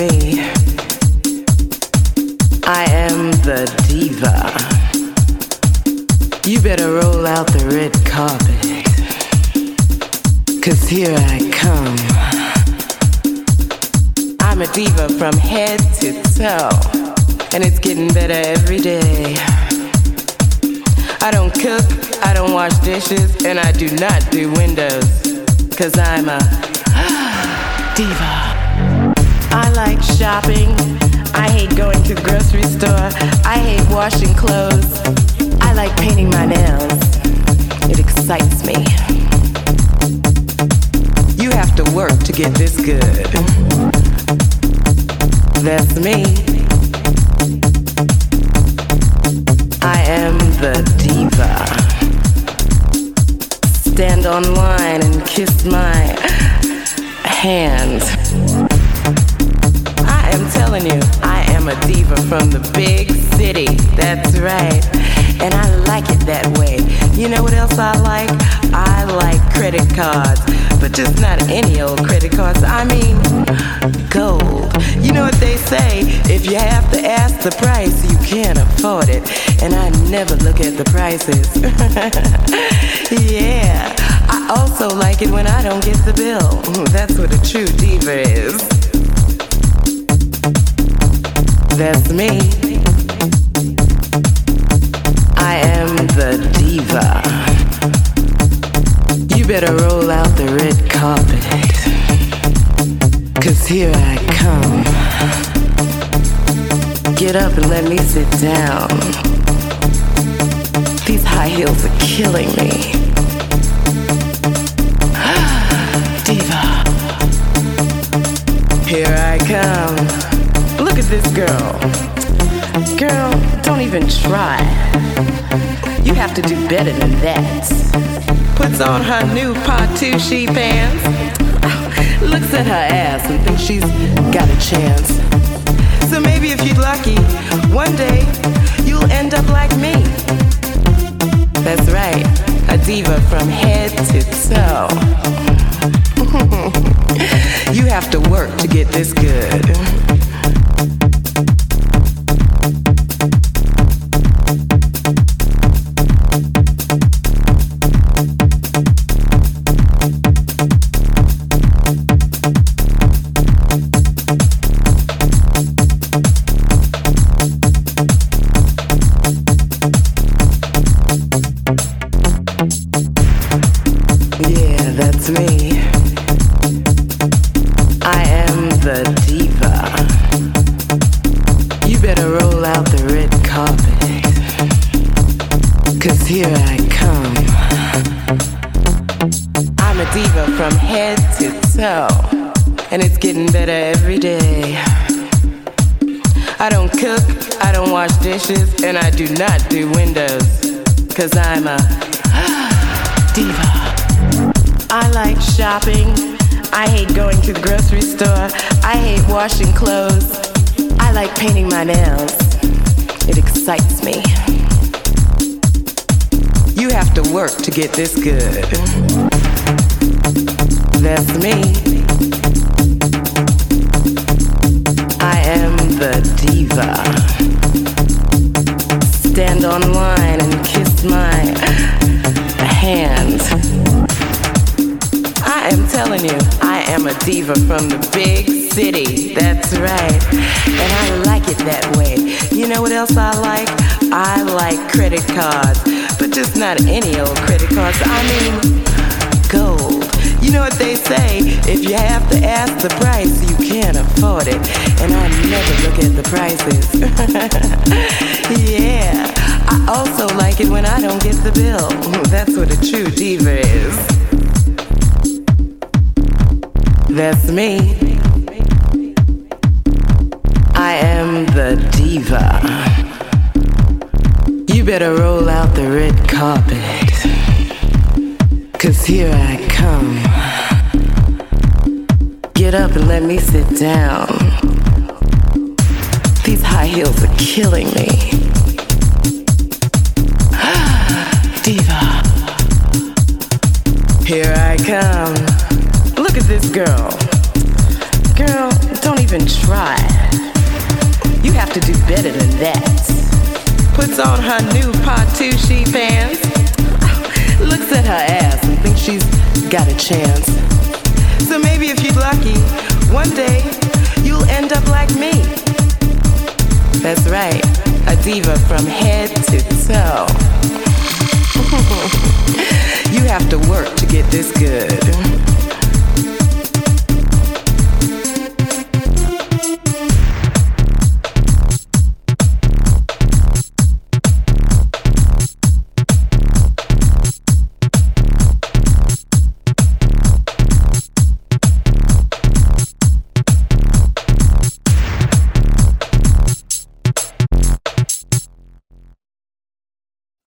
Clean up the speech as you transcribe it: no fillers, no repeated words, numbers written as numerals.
me. I am the diva. You better roll out the red carpet, 'cause here I come. I'm a diva from head to toe, and it's getting better every day. I don't cook, I don't wash dishes, and I do not do windows, 'cause I'm a diva. I like shopping, I hate going to the grocery store, I hate washing clothes, I like painting my nails, it excites me. You have to work to get this good. That's me. I am the diva. Stand online and kiss my hand. I am telling you, I am a diva from the big city. That's right. And I like it that way. You know what else I like? I like credit cards, but just not any old credit cards. I mean, gold. You know what they say? If you have to ask the price, you can't afford it. And I never look at the prices. Yeah. I also like it when I don't get the bill. That's what a true diva is. That's me. I am the diva. You better roll out the red carpet, 'cause here I come. Get up and let me sit down. These high heels are killing me. Diva. Here I come. Look at this girl. Girl, don't even try. You have to do better than that. Puts on her new Patucci pants. Looks at her ass and thinks she's got a chance. So maybe if you're lucky, one day you'll end up like me. That's right, a diva from head to toe. You have to work to get this good. And it's getting better every day. I don't cook, I don't wash dishes, and I do not do windows, 'cause I'm a diva. I like shopping, I hate going to the grocery store, I hate washing clothes, I like painting my nails, it excites me. You have to work to get this good. That's me. I am the diva. Stand online and kiss my hand. I am telling you, I am a diva from the big city. That's right. And I like it that way. You know what else I like? I like credit cards, but just not any old credit cards. I mean, gold. You know what they say? If you have to ask the price, you can't afford it. And I never look at the prices. Yeah. I also like it when I don't get the bill. That's what a true diva is. That's me. I am the diva. You better roll out the red carpet, 'cause here I come. Get up and let me sit down. These high heels are killing me. Diva. Here I come. Look at this girl. Girl, don't even even try. You have to do better than that. Puts on her new Patucci pants, looks at her ass and thinks she's got a chance. So maybe if you're lucky, one day you'll end up like me. That's right, a diva from head to toe. You have to work to get this good.